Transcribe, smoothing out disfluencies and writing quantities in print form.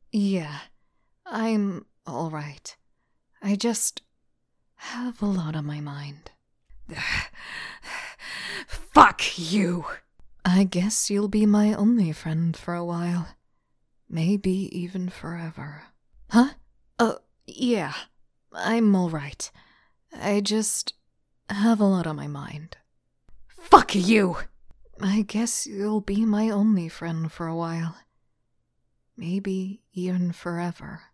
Yeah, I'm alright. I just have a lot on my mind. Fuck you! I guess you'll be my only friend for a while. Maybe even forever. Huh? Yeah. I'm alright. I just have a lot on my mind. Fuck you! I guess you'll be my only friend for a while. Maybe even forever.